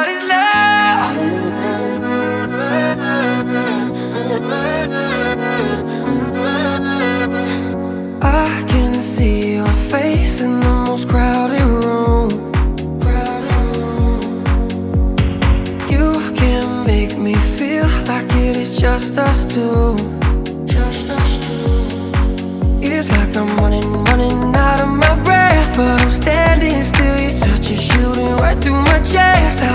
is love. I can see your face in the most crowded room. You can make me feel like it is just us two. It's like I'm running out of my breath, but I'm standing still. Your touch is shooting right through my chest.